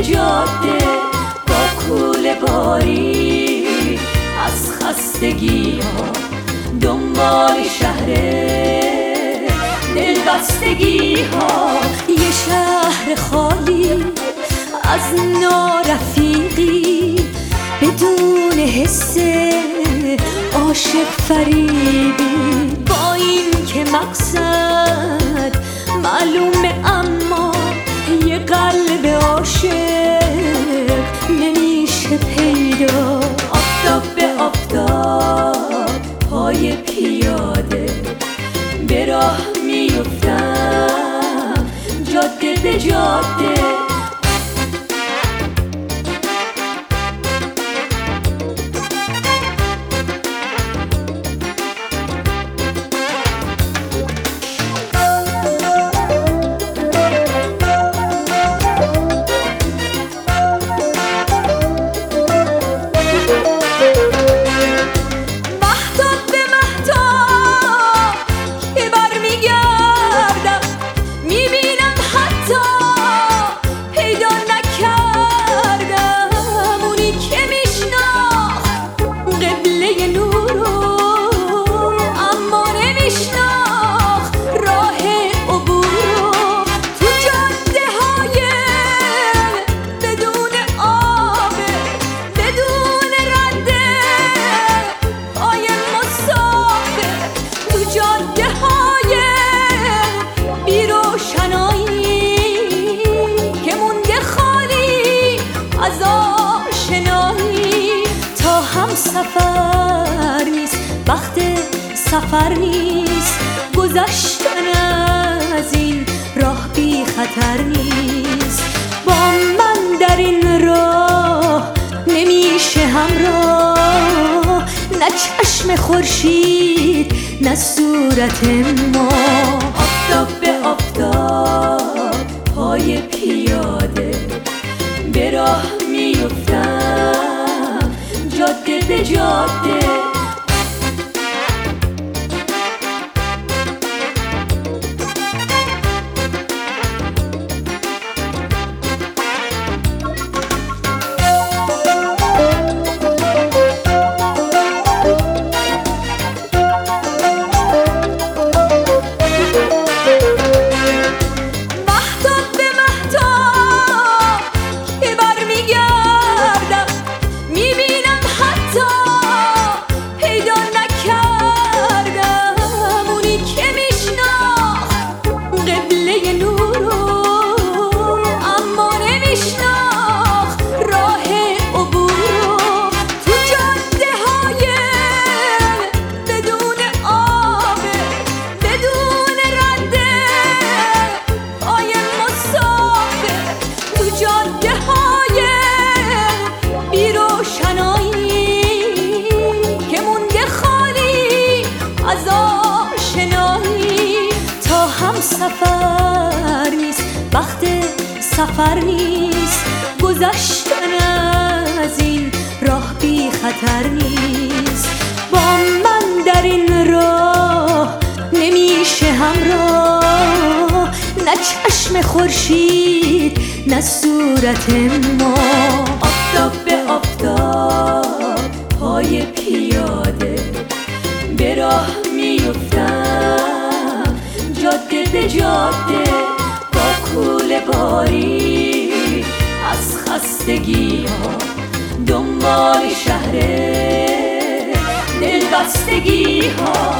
جاده با کوله باری از خستگی ها دنبال شهر دلبستگی ها. یه شهر خالی از نارفیقی بدون حس عاشق فریبی، با این که مقصد معلومه اما یه قلب عاشق نمیشه پیدا. آفتاب به آفتاب پای پیاده به راه میفتم جاده به جاده. سفر نیست وقت سفر نیست، گذشتن از این راه بی خطر نیست. با من در این راه نمیشه همراه، نه چشم خورشید نه صورت ما. آفتاب به آفتاب پای پیاده به راه میفتم جاده به جاده. سفر نیست وقت سفر نیست، گذشتن از این راه بی خطر نیست. با من در این راه نمیشه همراه، نه چشم خورشید نه صورت ما. آفتاب به آفتاب پای پیاده به راه میفتم جاده به جاده با کوله باری از خستگی ها دنبال شهر دلبستگی ها.